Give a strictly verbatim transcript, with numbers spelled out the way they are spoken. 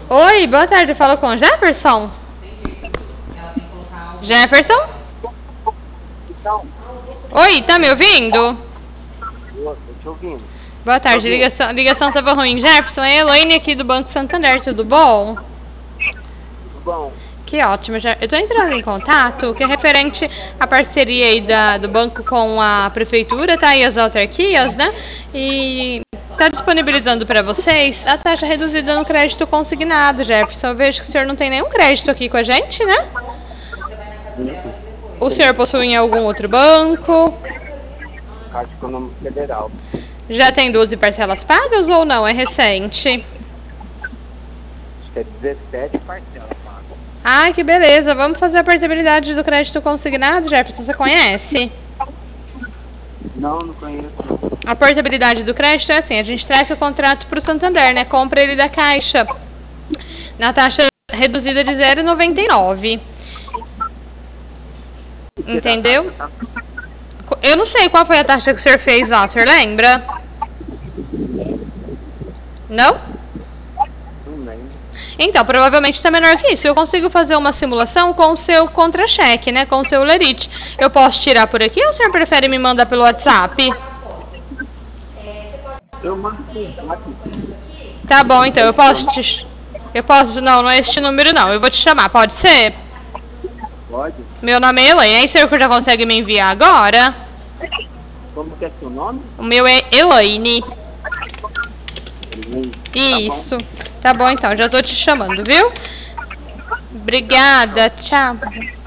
Oi, boa tarde. Falo com o Jefferson? Jefferson? Oi, tá me ouvindo? Tô te ouvindo. Boa tarde, ligação, ligação tava ruim. Jefferson, é a Elaine aqui do Banco Santander, tudo bom? Tudo bom? Que ótimo. Já- Eu tô entrando em contato, que é referente à parceria aí da, do banco com a prefeitura, tá? E as autarquias, né? E tá disponibilizando para vocês a taxa reduzida no crédito consignado, Jefferson. Eu vejo que o senhor não tem nenhum crédito aqui com a gente, né? O senhor possui em algum outro banco? Caixa Econômica Federal. Já tem doze parcelas pagas ou não? É recente? Acho que é dezessete parcelas pagas. Ai, que beleza. Vamos fazer a portabilidade do crédito consignado, Jefferson. Você conhece? Não, não conheço. A portabilidade do crédito é assim, a gente traz o contrato para o Santander, né? Compra ele da Caixa na taxa reduzida de zero vírgula noventa e nove. Entendeu? Eu não sei qual foi a taxa que o senhor fez lá, o senhor lembra? Não? Não lembro. Então, provavelmente está menor que isso. Eu consigo fazer uma simulação com o seu contra-cheque, né? Com o seu lerite. Eu posso tirar por aqui ou o senhor prefere me mandar pelo WhatsApp? Eu mando sim, aqui. Tá bom, então. Eu posso te... Eu posso... Não, não é este número, não. Eu vou te chamar. Pode ser? Pode? Meu nome é Elaine. Aí o senhor já consegue me enviar agora? Como que é seu nome? O meu é Elaine. Elaine. Isso. Tá bom, então. Já tô te chamando, viu? Obrigada. Tchau.